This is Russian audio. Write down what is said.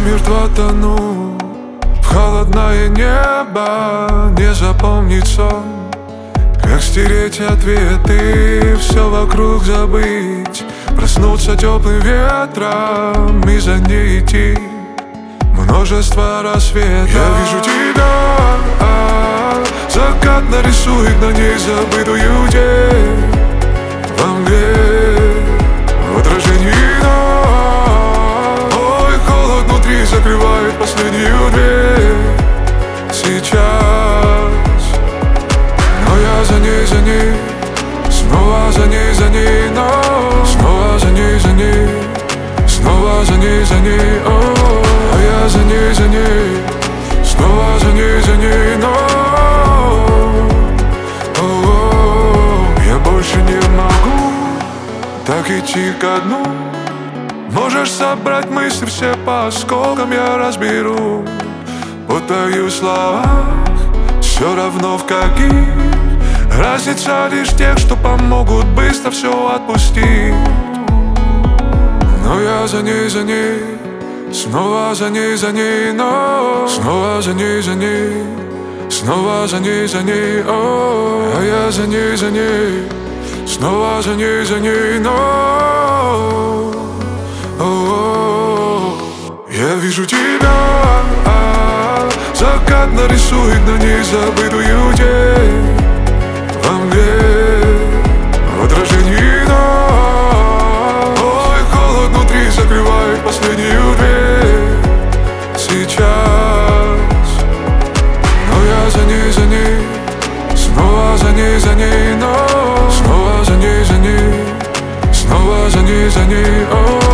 Замертво тону в холодное небо. Не запомнить сон, как стереть ответы, все вокруг забыть, проснуться теплым ветром и за ней идти множество рассветов. Я вижу тебя, закат нарисует на ней забытую день. Во мгле, в отражении ног, ой, холод внутри закрывает последнюю дверь. Сейчас, но я за ней, снова за ней, но снова за ней, снова за ней, о, а я за ней, снова за ней, но я больше не могу так идти ко дну. Можешь собрать мысли все по осколкам, я разберу. Путаю в словах, все равно в каких. Разница лишь тех, что помогут быстро все отпустить. Но я за ней, снова за ней, но снова за ней, снова за ней, о, а я за ней, снова за ней, но я вижу тебя, закат нарисует на ней забытую день. Во мгле, в отражении ног, ой, холод внутри закрывает последнюю дверь. Сейчас, но я за ней, снова за ней, но снова за ней, снова за ней, о.